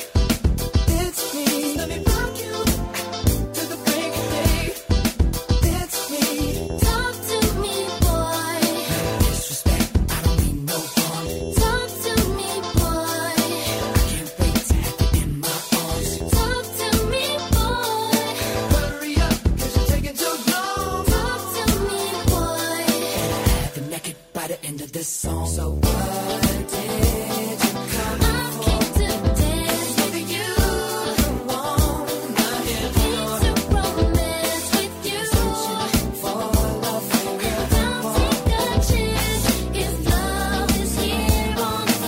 It's me. Let me rock you to the break of day. It's me. Talk to me, boy. No disrespect, I don't mean no harm. Talk to me, boy. I can't wait to have you in my arms. Talk to me, boy. Hurry up, cause you're taking too long. Talk to me, boy. And I have to make it by the end of this song. So what did you come I came to dance with you. Wanna hear Came to romance with you. For love, girl. Don't take a chance if love is here on the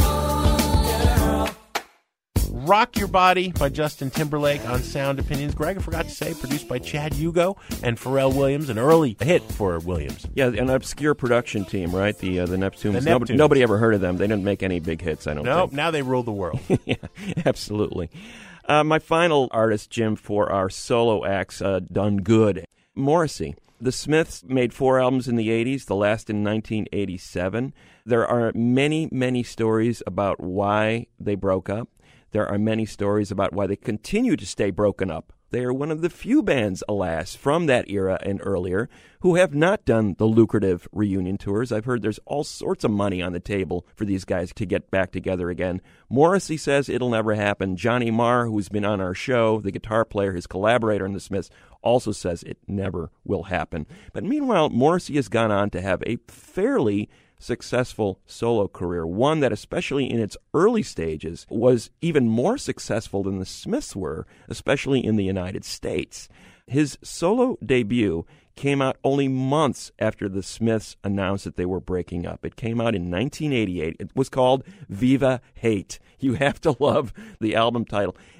floor, girl. Rock Your Body by Justin Timberlake on Sound Opinions. Greg, I forgot to say, produced by Chad Hugo and Pharrell Williams, an early hit for Williams. Yeah, an obscure production team, right? The uh, the Neptunes. The Nobody, Neptunes. nobody ever heard of them. They didn't make any big hits, I don't Nope, think. now they rule the world. Yeah, absolutely. Uh, my final artist, Jim, for our solo acts, uh, done good. Morrissey. The Smiths made four albums in the eighties, the last in nineteen eighty-seven. There are many, many stories about why they broke up. There are many stories about why they continue to stay broken up. They are one of the few bands, alas, from that era and earlier who have not done the lucrative reunion tours. I've heard there's all sorts of money on the table for these guys to get back together again. Morrissey says it'll never happen. Johnny Marr, who's been on our show, the guitar player, his collaborator in the Smiths, also says it never will happen. But meanwhile, Morrissey has gone on to have a fairly successful solo career, one that, especially in its early stages, was even more successful than the Smiths were, especially in the United States. His solo debut came out only months after the Smiths announced that they were breaking up. It came out in nineteen eighty-eight. It was called Viva Hate. You have to love the album title.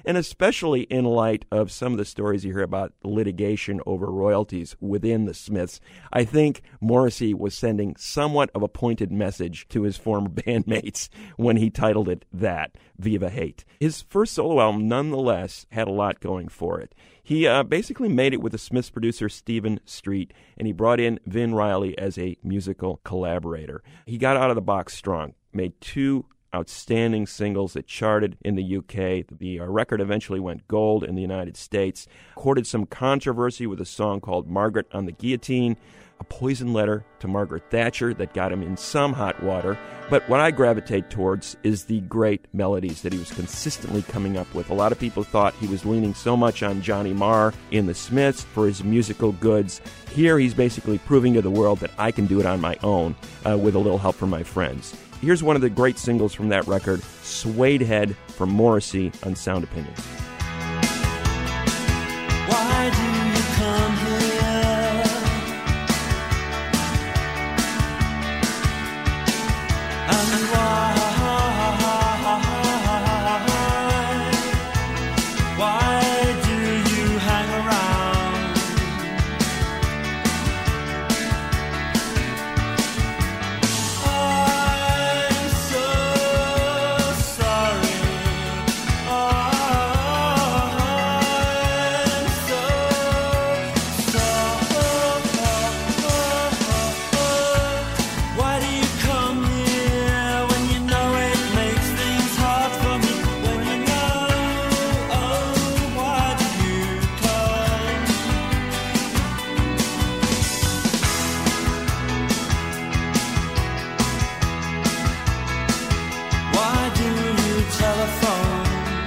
And especially in light of some of the stories you hear about litigation over royalties within the Smiths, I think Morrissey was sending somewhat of a pointed message to his former bandmates when he titled it that, Viva Hate. His first solo album, nonetheless, had a lot going for it. He uh, basically made it with the Smiths producer Stephen Street, and he brought in Vin Riley as a musical collaborator. He got out of the box strong, made two outstanding singles that charted in the U K. The uh, record eventually went gold in the United States. Courted some controversy with a song called Margaret on the Guillotine, a poison letter to Margaret Thatcher that got him in some hot water. But what I gravitate towards is the great melodies that he was consistently coming up with. A lot of people thought he was leaning so much on Johnny Marr in the Smiths for his musical goods. Here he's basically proving to the world that I can do it on my own uh, with a little help from my friends. Here's one of the great singles from that record, Suede Head from Morrissey on Sound Opinions. Why do you come here? And why? Why do you hang around? I'm so sorry. I'm so sorry. Why do you come here when you know it makes things hard for me? When you know, oh, why do you come? Why do you telephone?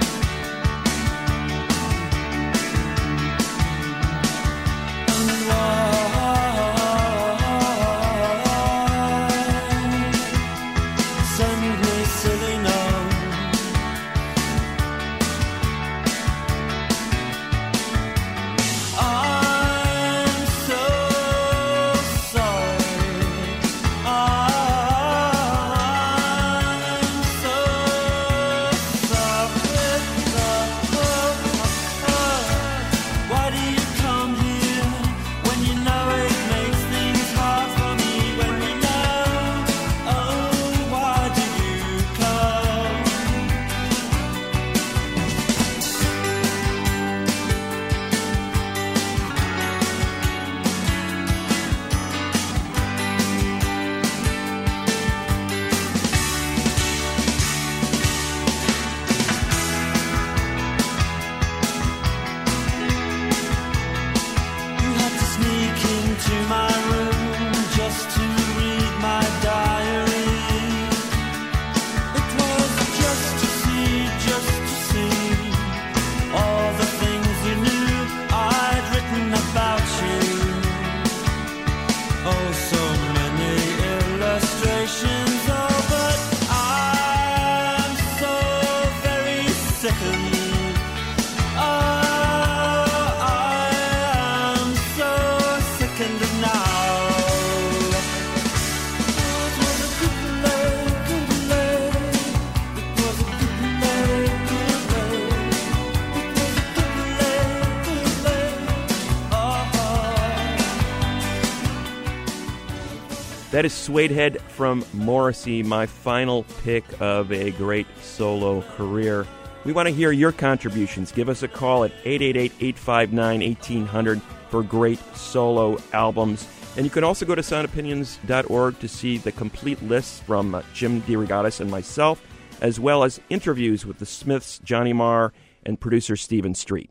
And why send me silly notes? I'm so sorry. I'm so sorry. Why do you come here when you know it makes things hard for me? When you know, oh, why do you come? You had to sneak into my room just to read my diary. It was just to see, just to see all the things you knew I'd written about you. Oh, so many illustrations. Oh, but I'm so very sickened. Oh, I am so sickened now. It was a good lay, good lay. It was a good lay, good lay. It was a good lay, good lay. Oh. That is Suede Head from Morrissey, my final pick of a great solo career. We want to hear your contributions. Give us a call at eight eight eight, eight five nine, one eight hundred for great solo albums. And you can also go to sound opinions dot org to see the complete lists from uh, Jim DeRogatis and myself, as well as interviews with the Smiths, Johnny Marr, and producer Stephen Street.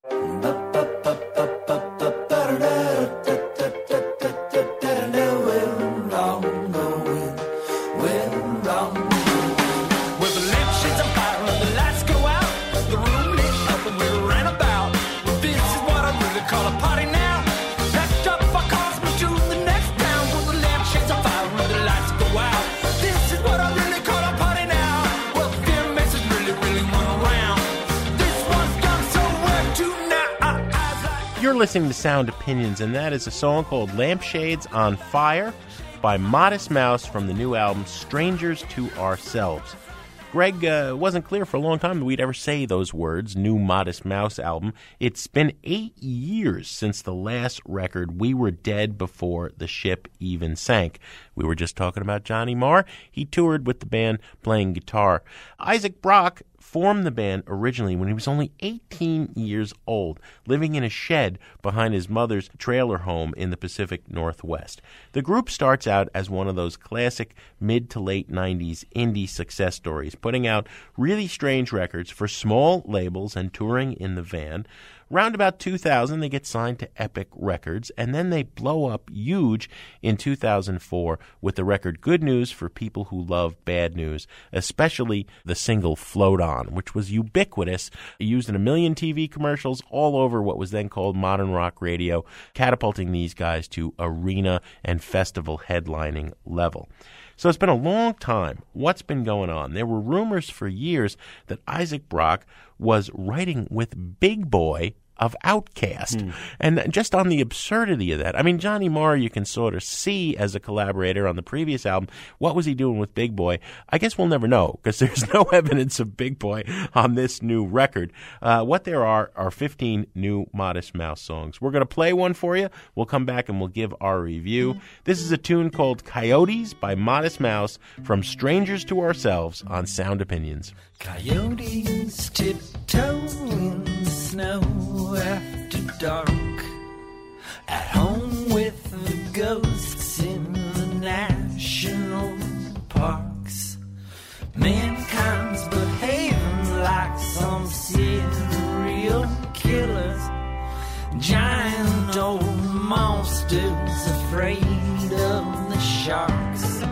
Well, the lampshades on fire and the lights go out. The room lit up and we ran about. Well, this is what I really call a party now. Packed up our cars, moved to the next town. Well, the lampshades on fire and the lights go out. This is what I really call a party now. Well, the fear message really, really went around. This one's done so well tonight. You're listening to Sound Opinions, and that is a song called Lampshades on Fire by Modest Mouse from the new album Strangers to Ourselves. Greg, uh, wasn't clear for a long time that we'd ever say those words, new Modest Mouse album. It's been eight years since the last record, We Were Dead Before the Ship Even Sank. We were just talking about Johnny Marr. He toured with the band playing guitar. Isaac Brock formed the band originally when he was only eighteen years old, living in a shed behind his mother's trailer home in the Pacific Northwest. The group starts out as one of those classic mid to late nineties indie success stories, putting out really strange records for small labels and touring in the van. Round about two thousand, they get signed to Epic Records, and then they blow up huge in two thousand four with the record Good News for People Who Love Bad News, especially the single Float On, which was ubiquitous, used in a million T V commercials all over what was then called modern rock radio, catapulting these guys to arena and festival headlining level. So it's been a long time. What's been going on? There were rumors for years that Isaac Brock was writing with Big Boy of Outkast. Mm. And just on the absurdity of that, I mean, Johnny Marr you can sort of see as a collaborator on the previous album. What was he doing with Big Boy? I guess we'll never know because there's no evidence of Big Boy on this new record. Uh, what there are are fifteen new Modest Mouse songs. We're going to play one for you. We'll come back and we'll give our review. This is a tune called Coyotes by Modest Mouse from Strangers to Ourselves on Sound Opinions. Coyotes tiptoe in the snow after dark, at home with the ghosts in the national parks. Mankind's behaving like some serial killers, giant old monsters afraid of the sharks.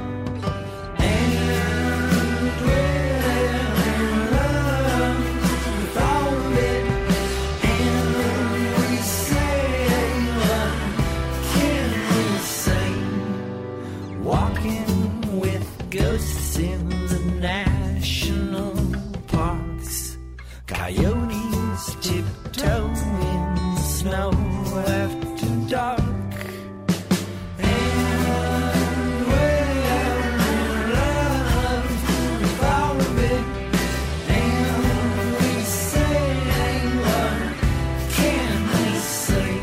Coyotes tiptoe in the snow after dark. And we're love, we follow it, and we say, what can we say?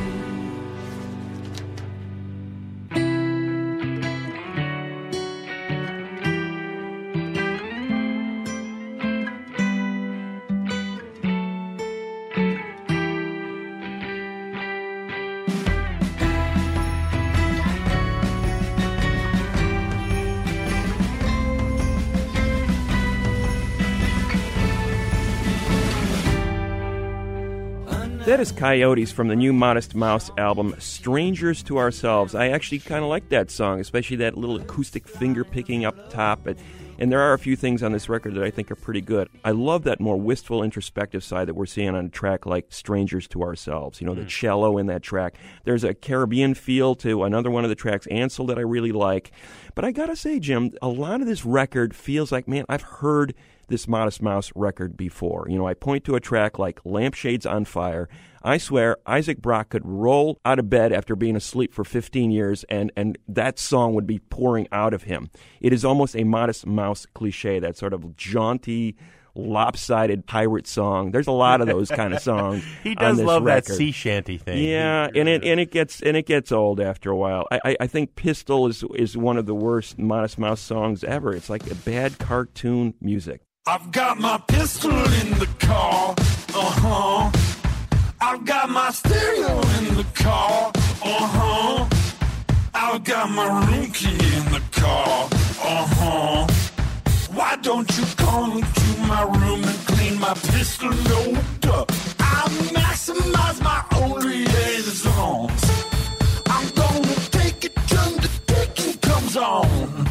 That is Coyotes from the new Modest Mouse album, Strangers to Ourselves. I actually kind of like that song, especially that little acoustic finger picking up top. And there are a few things on this record that I think are pretty good. I love that more wistful, introspective side that we're seeing on a track like Strangers to Ourselves. You know, the mm. cello in that track. There's a Caribbean feel to another one of the tracks, Ansel, that I really like. But I gotta say, Jim, a lot of this record feels like, man, I've heard this Modest Mouse record before. You know, I point to a track like Lampshades on Fire. I swear Isaac Brock could roll out of bed after being asleep for fifteen years and, and that song would be pouring out of him. It is almost a Modest Mouse cliche, that sort of jaunty, lopsided pirate song. There's a lot of those kind of songs. He does on this love record. that sea shanty thing. Yeah, and it and it gets and it gets old after a while. I, I, I think Pistol is is one of the worst Modest Mouse songs ever. It's like a bad cartoon music. I've got my pistol in the car, uh-huh. I've got my stereo in the car, uh-huh. I've got my room key in the car, uh-huh. Why don't you come to my room and clean my pistol load up? I maximize my own liaisons. I'm gonna take it till the taking comes on.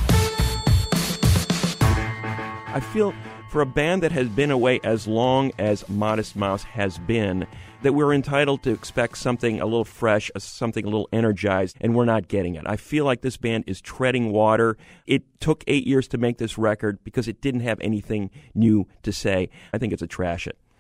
I feel for a band that has been away as long as Modest Mouse has been, that we're entitled to expect something a little fresh, something a little energized, and we're not getting it. I feel like this band is treading water. It took eight years to make this record because it didn't have anything new to say. I think it's a trash it.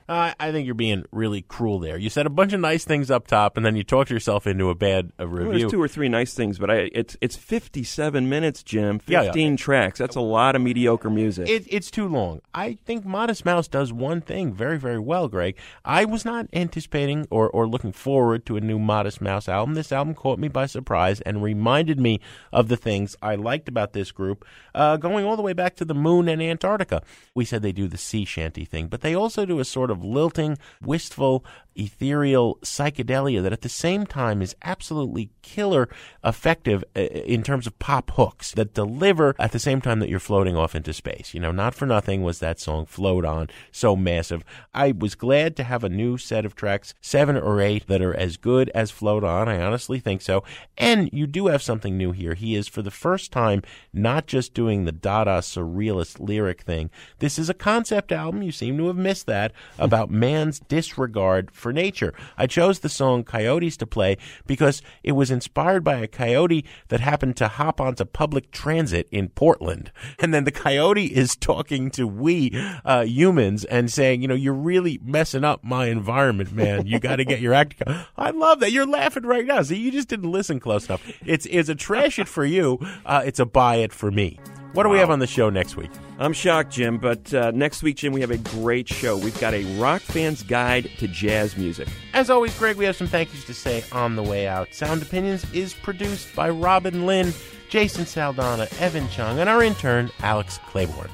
Uh, I think you're being really cruel there. You said a bunch of nice things up top, and then you talked yourself into a bad uh, review. Well, there's two or three nice things, but I, it's it's fifty-seven minutes, Jim. fifteen Yeah, yeah. tracks. That's a lot of mediocre music. It, it's too long. I think Modest Mouse does one thing very, very well, Greg. I was not anticipating or, or looking forward to a new Modest Mouse album. This album caught me by surprise and reminded me of the things I liked about this group, uh, going all the way back to the moon and Antarctica. We said they do the sea shanty thing, but they also do a sort of lilting, wistful, ethereal psychedelia that at the same time is absolutely killer effective uh, in terms of pop hooks that deliver at the same time that you're floating off into space. You know, not for nothing was that song Float On so massive. I was glad to have a new set of tracks, seven or eight, that are as good as Float On. I honestly think so. And you do have something new here. He is, for the first time, not just doing the Dada surrealist lyric thing. This is a concept album. You seem to have missed that, about man's disregard for nature. I chose the song Coyotes to play because it was inspired by a coyote that happened to hop onto public transit in Portland. And then the coyote is talking to we uh, humans and saying, you know, you're really messing up my environment, man. You got to get your act. I love that. You're laughing right now. See, you just didn't listen close enough. It's, it's a trash it for you. Uh, it's a buy it for me. What do we have on the show next week? I'm shocked, Jim, but uh, next week, Jim, we have a great show. We've got a rock fan's guide to jazz music. As always, Greg, we have some thank yous to say on the way out. Sound Opinions is produced by Robin Lynn, Jason Saldana, Evan Chung, and our intern, Alex Claiborne.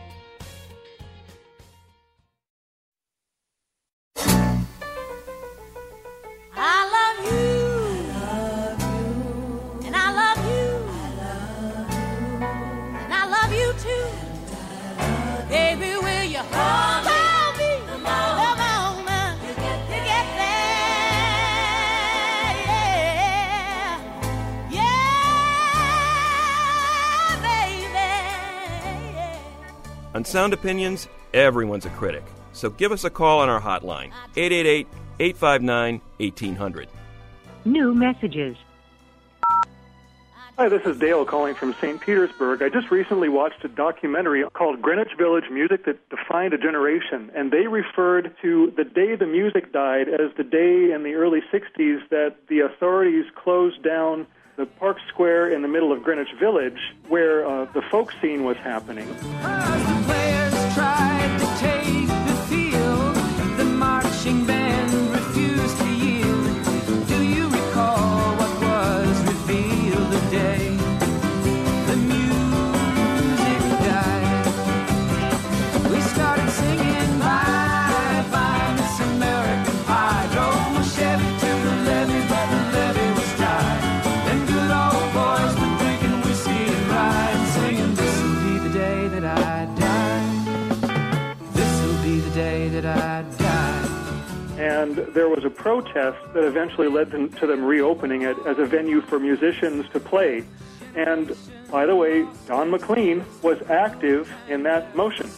I love you. I love you. And I love you. And I love you too. Baby, will you hold me the moment you get there? Yeah, yeah, baby. On Sound Opinions, everyone's a critic. So give us a call on our hotline, eight eight eight, eight five nine, one eight hundred. New messages. Hi, this is Dale calling from Saint Petersburg. I just recently watched a documentary called Greenwich Village Music That Defined a Generation, and they referred to the day the music died as the day in the early sixties that the authorities closed down the Park Square in the middle of Greenwich Village where uh, the folk scene was happening. Players tried to take the field. The marching band refused to yield. Do you recall what was revealed the day the music died? We started singing bye bye Miss American Pie. Drove my Chevy to the levee, but the levee was dry. Them good old boys were drinking whiskey and rye and singing, this'll be the day that I die. This'll be the day that I die. And there was a protest that eventually led them, to them reopening it as a venue for musicians to play. And, by the way, Don McLean was active in that motion.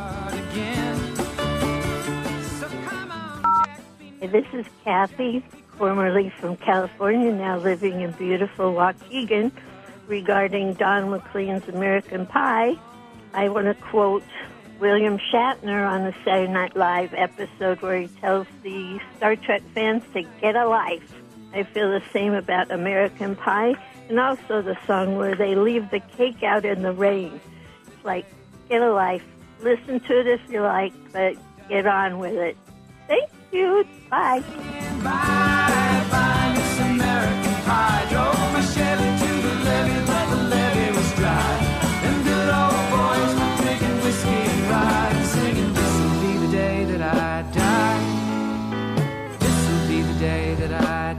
This is Kathy, formerly from California, now living in beautiful Waukegan. Regarding Don McLean's American Pie, I want to quote William Shatner on the Saturday Night Live episode where he tells the Star Trek fans to get a life. I feel the same about American Pie, and also the song where they leave the cake out in the rain. It's like, get a life. Listen to it if you like, but get on with it. Thank you. Bye. Bye, bye, Miss American Pie. Drove my Chevy to the levee, but the levee was dry. Them good old boys were drinking whiskey and rye and singing, this'll be the day that I die. This'll be the day that I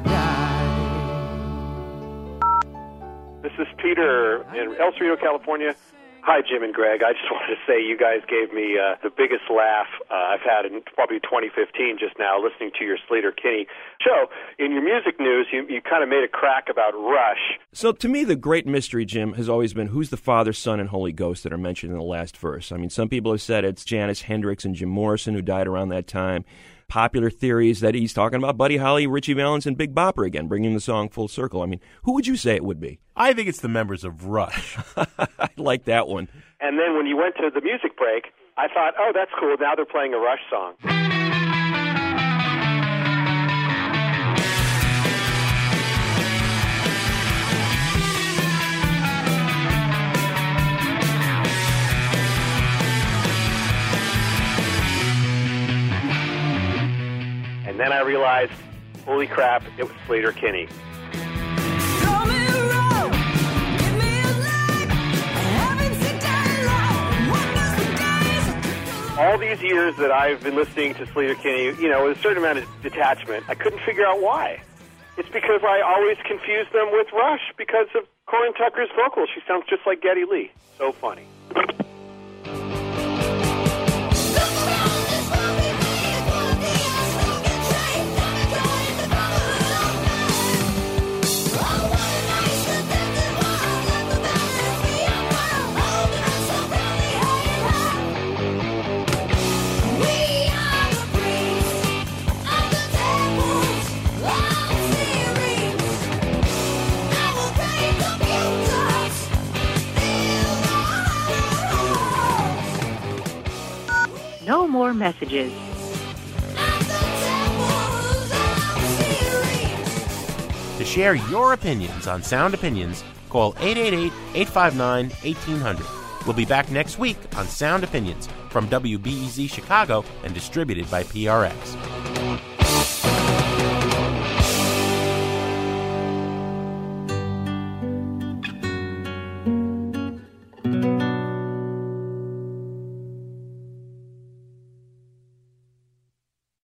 die. This is Peter in El Cerrito, California. Hi, Jim and Greg. I just wanted to say you guys gave me uh, the biggest laugh uh, I've had in probably twenty fifteen just now listening to your Slater-Kinney show. In your music news, you, you kind of made a crack about Rush. So to me, the great mystery, Jim, has always been who's the Father, Son, and Holy Ghost that are mentioned in the last verse. I mean, some people have said it's Janice Hendricks and Jim Morrison, who died around that time. Popular theories that he's talking about Buddy Holly, Richie Valens, and Big Bopper again, bringing the song full circle. I mean, who would you say it would be? I think it's the members of Rush. I like that one. And then when you went to the music break, I thought, oh, that's cool. Now they're playing a Rush song. And then I realized, holy crap, it was Sleater-Kinney. All these years that I've been listening to Sleater-Kinney, you know, with a certain amount of detachment, I couldn't figure out why. It's because I always confused them with Rush because of Corin Tucker's vocals. She sounds just like Geddy Lee. So funny. No more messages. To share your opinions on Sound Opinions, call eight eight eight, eight five nine, one eight zero zero. We'll be back next week on Sound Opinions from W B E Z Chicago and distributed by P R X.